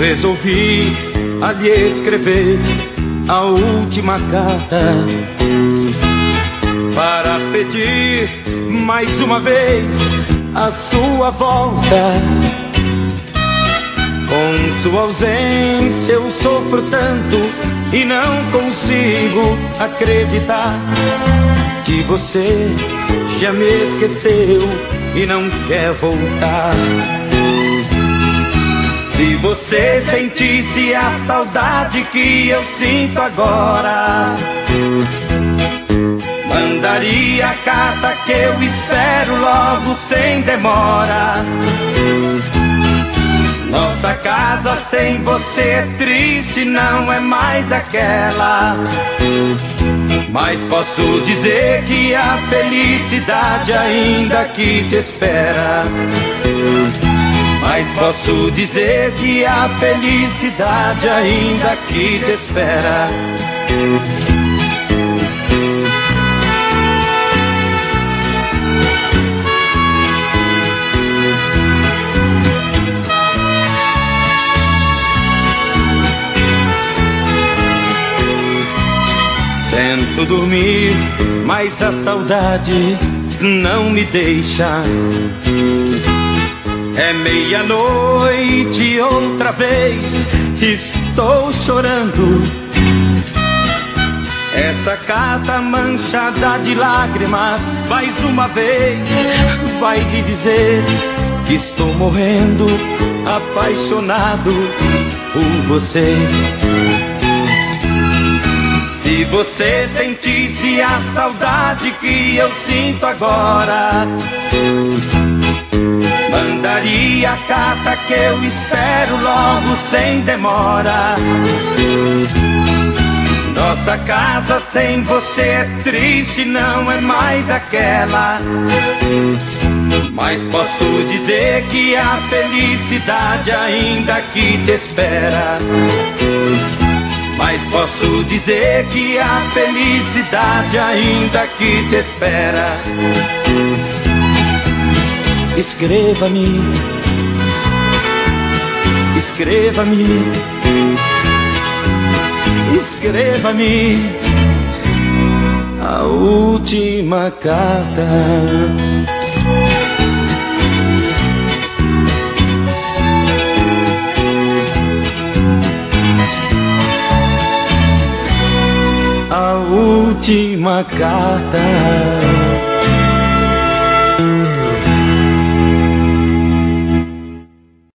resolvi a lhe escrever a última carta para pedir mais uma vez a sua volta. Com sua ausência eu sofro tanto e não consigo acreditar que você já me esqueceu e não quer voltar. Se você sentisse a saudade que eu sinto agora, mandaria a carta que eu espero logo sem demora. Nossa casa sem você é triste, não é mais aquela. Mas posso dizer que a felicidade ainda aqui te espera. Mas posso dizer que a felicidade ainda aqui te espera. Tento dormir, mas a saudade não me deixa. É meia-noite outra vez, estou chorando. Essa carta manchada de lágrimas, mais uma vez, vai lhe dizer que estou morrendo, apaixonado por você. Se você sentisse a saudade que eu sinto agora, mandaria a carta que eu espero logo sem demora. Nossa casa sem você é triste, não é mais aquela. Mas posso dizer que a felicidade ainda aqui te espera. Mas posso dizer que a felicidade ainda aqui te espera. Escreva-me, escreva-me, escreva-me a última carta. A última carta.